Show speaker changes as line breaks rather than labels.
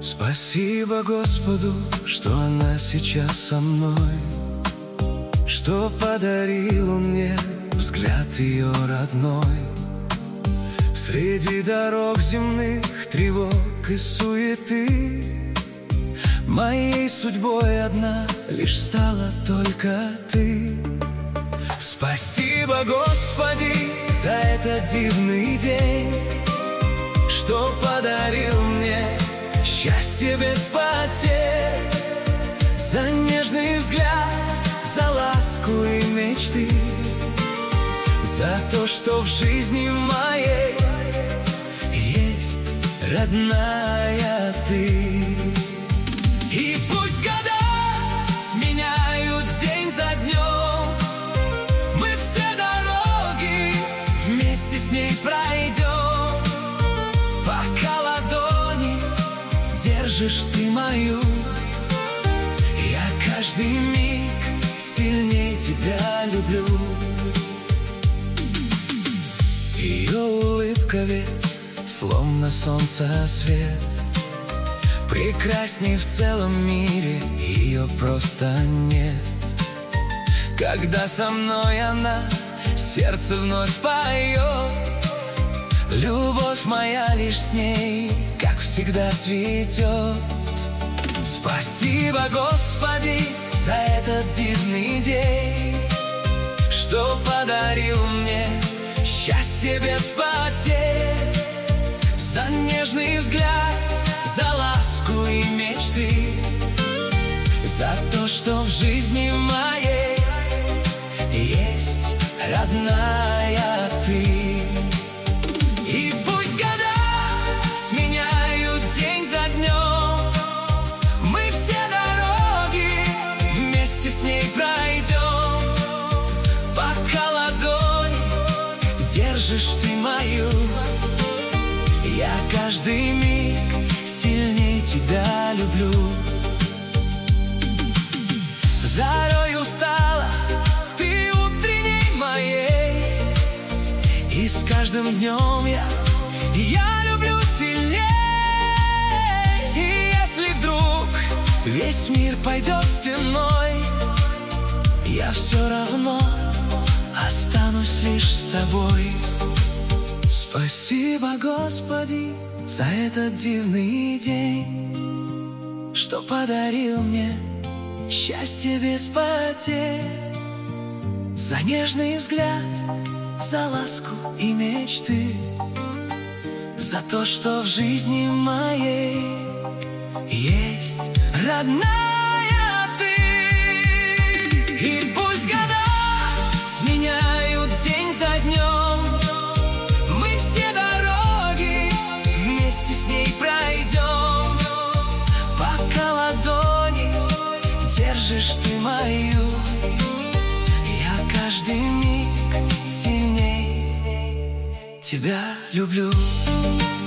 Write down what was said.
Спасибо Господу, что она сейчас со мной, что подарил Он мне взгляд ее родной. Среди дорог земных, тревог и суеты моей судьбой одна лишь стала только Ты. Спасибо, Господи, за этот дивный день, что подарил мне счастье без потерь, за нежный взгляд, за ласку и мечты, за то, что в жизни моей есть родная Ты. И пусть года сменяют день за днем, мы все дороги вместе с ней пройдем, пока ладони держишь ты мою, я каждый миг сильнее тебя люблю. Ее улыбка ведь словно солнце свет, прекрасней в целом мире ее просто нет. Когда со мной она, сердце вновь поет, любовь моя лишь с ней, как всегда, цветет. Спасибо, Господи, за этот дивный день, что подарил мне счастье без потерь, за нежный взгляд, за ласку и мечты, за то, что в жизни моей есть родная Ты. И пусть года сменяют день за днем, мы все дороги вместе с ней пройдем, пока ладонь держишь ты мою, я каждый миг сильнее тебя люблю. Зарой устала ты утренней моей, и с каждым днем я люблю сильней. И если вдруг весь мир пойдет стеной, я все равно останусь лишь с тобой. Спасибо, Господи, за этот дивный день, что подарил мне счастье без потерь, за нежный взгляд, за ласку и мечты, за то, что в жизни моей есть родная Ты. И пусть года сменяют день за днем, мы все дороги вместе с ней пройдем, пока ладони держишь ты мою, я каждый миг сильней тебя люблю.